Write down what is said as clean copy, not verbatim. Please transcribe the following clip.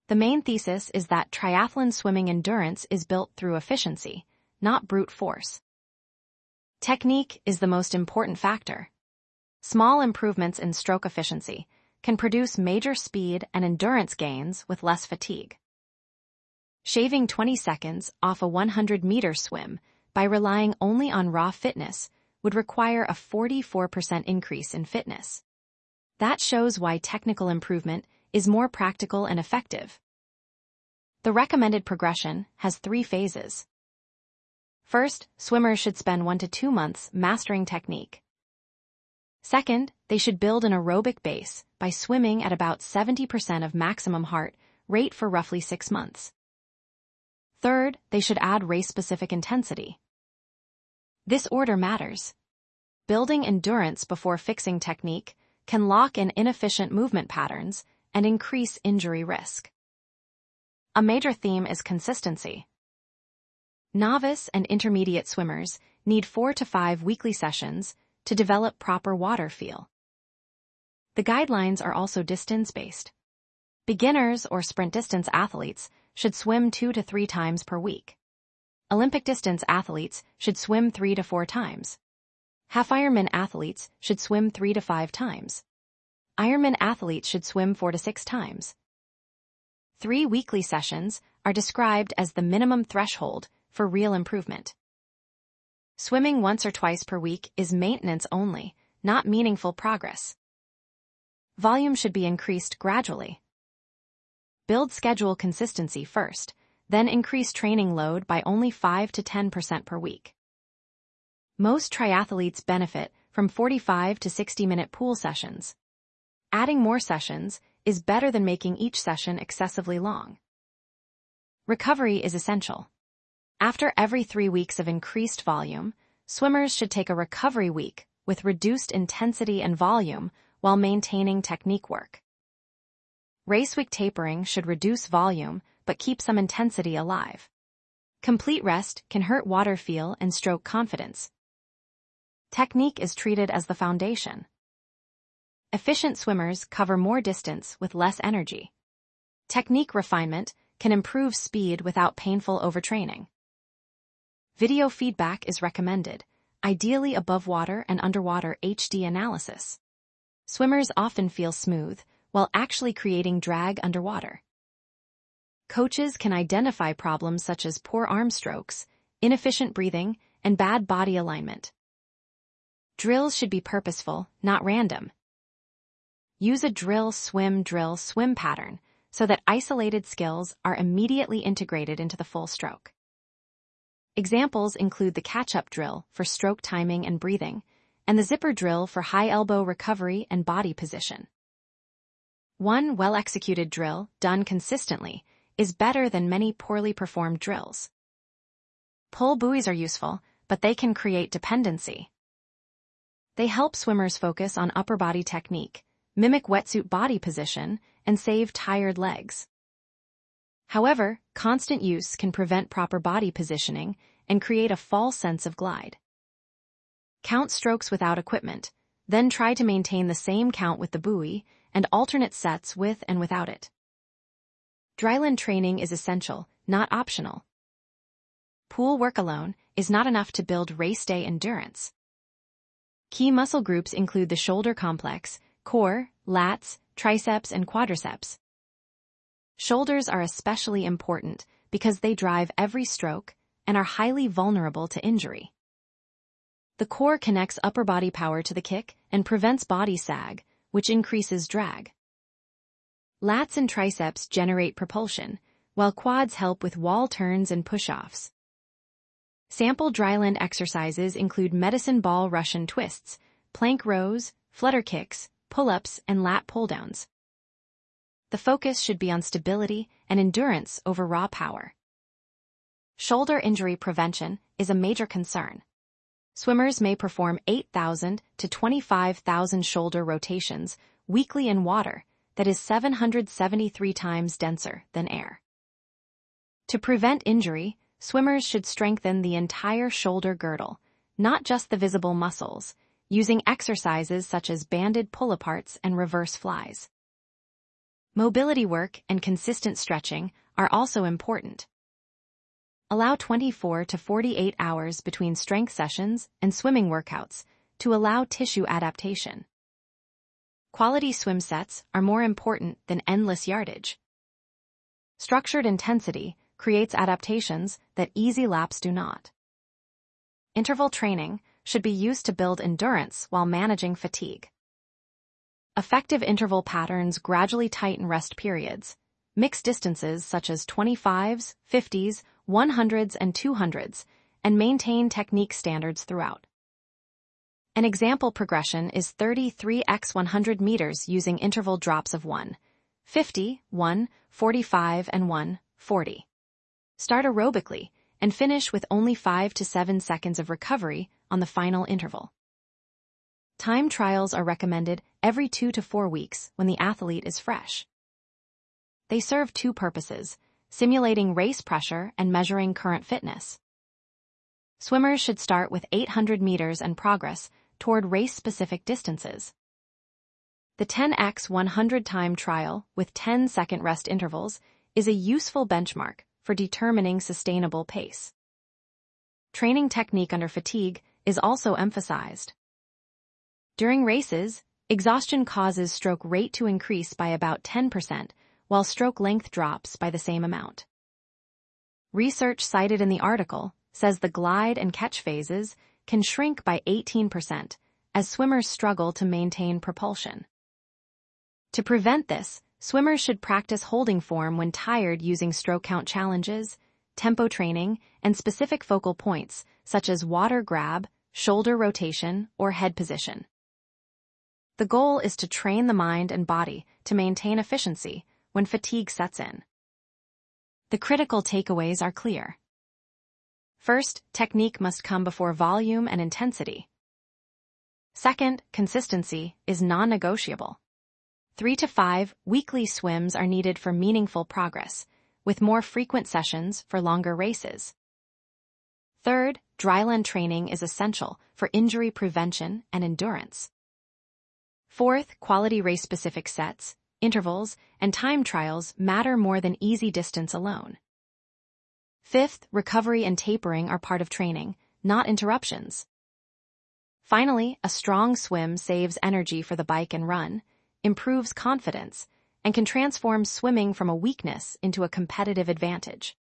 The main thesis is that triathlon swimming endurance is built through efficiency, not brute force. Technique is the most important factor. Small improvements in stroke efficiency can produce major speed and endurance gains with less fatigue. Shaving 20 seconds off a 100-meter swim by relying only on raw fitness would require a 44% increase in fitness. That shows why technical improvement is more practical and effective. The recommended progression has 3 phases. First, swimmers should spend 1 to 2 months mastering technique. Second, they should build an aerobic base by swimming at about 70% of maximum heart rate for roughly 6 months. Third, they should add race-specific intensity. This order matters. Building endurance before fixing technique can lock in inefficient movement patterns and increase injury risk. A major theme is consistency. Novice and intermediate swimmers need 4 to 5 weekly sessions to develop proper water feel. The guidelines are also distance-based. Beginners or sprint distance athletes should swim 2 to 3 times per week. Olympic distance athletes should swim 3 to 4 times. Half Ironman athletes should swim 3 to 5 times. Ironman athletes should swim 4 to 6 times. 3 weekly sessions are described as the minimum threshold for real improvement. Swimming once or twice per week is maintenance only, not meaningful progress. Volume should be increased gradually. Build schedule consistency first, then increase training load by only 5 to 10% per week. Most triathletes benefit from 45 to 60-minute pool sessions. Adding more sessions is better than making each session excessively long. Recovery is essential. After every 3 weeks of increased volume, swimmers should take a recovery week with reduced intensity and volume while maintaining technique work. Race week tapering should reduce volume but keep some intensity alive. Complete rest can hurt water feel and stroke confidence. Technique is treated as the foundation. Efficient swimmers cover more distance with less energy. Technique refinement can improve speed without painful overtraining. Video feedback is recommended, ideally above water and underwater HD analysis. Swimmers often feel smooth while actually creating drag underwater. Coaches can identify problems such as poor arm strokes, inefficient breathing, and bad body alignment. Drills should be purposeful, not random. Use a drill, swim pattern so that isolated skills are immediately integrated into the full stroke. Examples include the catch-up drill for stroke timing and breathing, and the zipper drill for high elbow recovery and body position. One well-executed drill, done consistently, is better than many poorly performed drills. Pull buoys are useful, but they can create dependency. They help swimmers focus on upper body technique, mimic wetsuit body position, and save tired legs. However, constant use can prevent proper body positioning and create a false sense of glide. Count strokes without equipment, then try to maintain the same count with the buoy and alternate sets with and without it. Dryland training is essential, not optional. Pool work alone is not enough to build race day endurance. Key muscle groups include the shoulder complex, core, lats, triceps, and quadriceps. Shoulders are especially important because they drive every stroke and are highly vulnerable to injury. The core connects upper body power to the kick and prevents body sag, which increases drag. Lats and triceps generate propulsion, while quads help with wall turns and push-offs. Sample dryland exercises include medicine ball Russian twists, plank rows, flutter kicks, pull-ups, and lat pull-downs. The focus should be on stability and endurance over raw power. Shoulder injury prevention is a major concern. Swimmers may perform 8,000 to 25,000 shoulder rotations weekly in water that is 773 times denser than air. To prevent injury, swimmers should strengthen the entire shoulder girdle, not just the visible muscles, using exercises such as banded pull-aparts and reverse flies. Mobility work and consistent stretching are also important. Allow 24 to 48 hours between strength sessions and swimming workouts to allow tissue adaptation. Quality swim sets are more important than endless yardage. Structured intensity creates adaptations that easy laps do not. Interval training should be used to build endurance while managing fatigue. Effective interval patterns gradually tighten rest periods. Mix distances such as 25s, 50s, 100s, and 200s, and maintain technique standards throughout. An example progression is 33x 100 meters using interval drops of 1, 50, 1, 45, and 1, 40. Start aerobically and finish with only 5 to 7 seconds of recovery on the final interval. Time trials are recommended every 2 to 4 weeks when the athlete is fresh. They serve two purposes: simulating race pressure and measuring current fitness. Swimmers should start with 800 meters and progress toward race-specific distances. The 10x 100 time trial with 10-second rest intervals is a useful benchmark for determining sustainable pace. Training technique under fatigue is also emphasized. During races, exhaustion causes stroke rate to increase by about 10%, while stroke length drops by the same amount. Research cited in the article says the glide and catch phases can shrink by 18% as swimmers struggle to maintain propulsion. To prevent this, swimmers should practice holding form when tired using stroke count challenges, tempo training, and specific focal points such as water grab, shoulder rotation, or head position. The goal is to train the mind and body to maintain efficiency when fatigue sets in. The critical takeaways are clear. First, technique must come before volume and intensity. Second, consistency is non-negotiable. 3 to 5 weekly swims are needed for meaningful progress, with more frequent sessions for longer races. Third, dryland training is essential for injury prevention and endurance. Fourth, quality race-specific sets, intervals, and time trials matter more than easy distance alone. Fifth, recovery and tapering are part of training, not interruptions. Finally, a strong swim saves energy for the bike and run, improves confidence, and can transform swimming from a weakness into a competitive advantage.